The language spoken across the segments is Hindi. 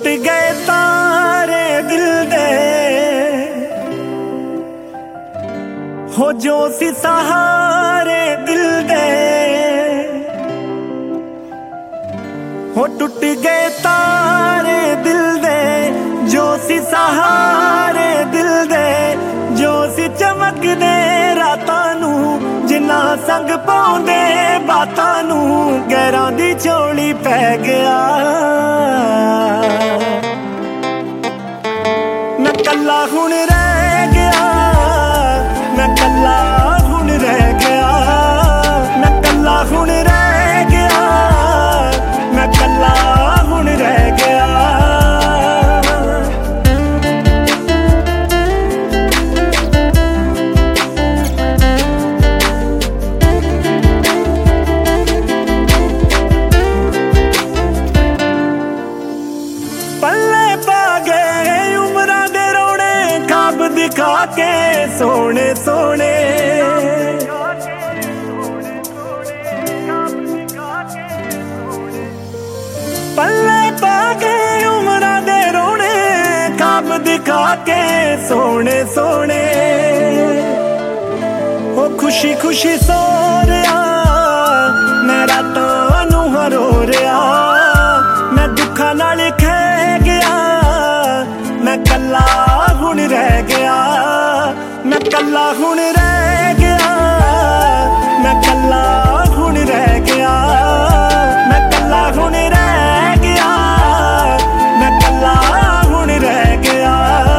गए तारे दिल दे हो जो सी सहारे दिल दे हो टूट गए तारे दिल दे जो सी सहारे दिल दे जो सी चमकदे रातां नू जिन्ना संग पाउंदे बातां नू गैरां दी झोली पै गया मैं कल्ला हुण रह गया मैं कल्ला हुण रह गया मैं कल्ला हुण रह गया मैं कल्ला हुण रह गया दिखा के सोने सोने पल्ले पा के उमरा दे रोने खाब दिखा के सोने सोने ओ खुशी खुशी सो रहा मैं रातां नू रो रहा मैं दुखा नाल खै गया मैं कल्ला हुण रह गया मैं कल्ला हुण रह गया मैं कल्ला हुण रह गया मैं कल्ला हुण रह गया मैं कल्ला हुण रह गया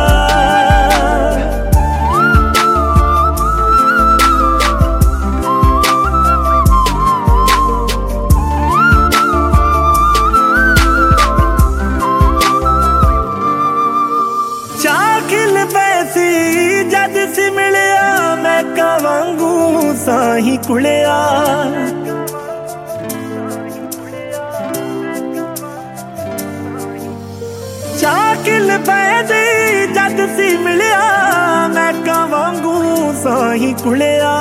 चाखिल पैसी जद सी मिलिया मैं कवांगू साही कुलिया चाखिल पैसी जद सी मिलिया मैं कवांगू साही कुलिया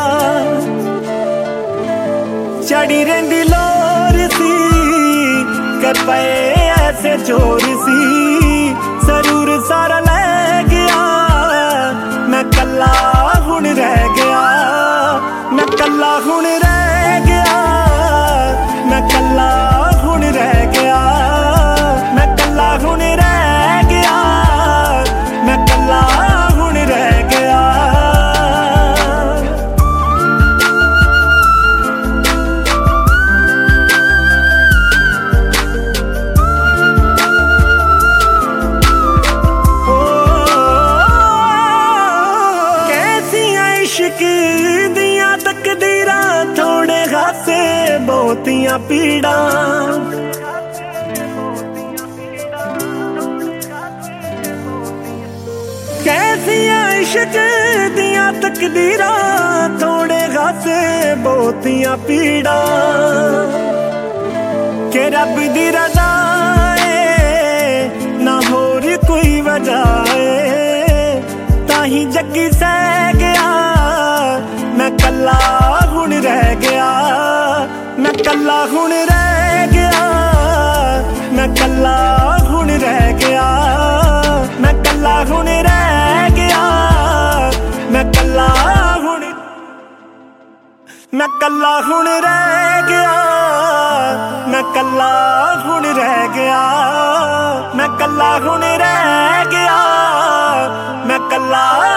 चढ़ी रही लोर सी कर पे ऐसे चोर सी जरूर सारा ले गया मैं कल्ला हुण रह गया मैं कल्ला हुण रह गया मैं कल्ला हुण रह गया मैं कल्ला हुण रह गया मैं कल्ला हुण रह गया दियां तकदीरां थोड़े हासे बहुतियां पीड़ा कैसियां इश्क दियां तकदीरां थोड़े हासे बहुतियां पीड़ा के रब दी रज़ा ना होर कोई वजह ताही जग्गी सह गया मैं कल्ला हुण रह गया मैं कल्ला हुण रह गया मैं कल्ला हुण रह गया मैं कल्ला हुण रह गया मैं कल्ला हुण मैं कल्ला हुण रह गया मैं कल्ला हुण रह गया मैं कल्ला हुण रह गया मैं कल्ला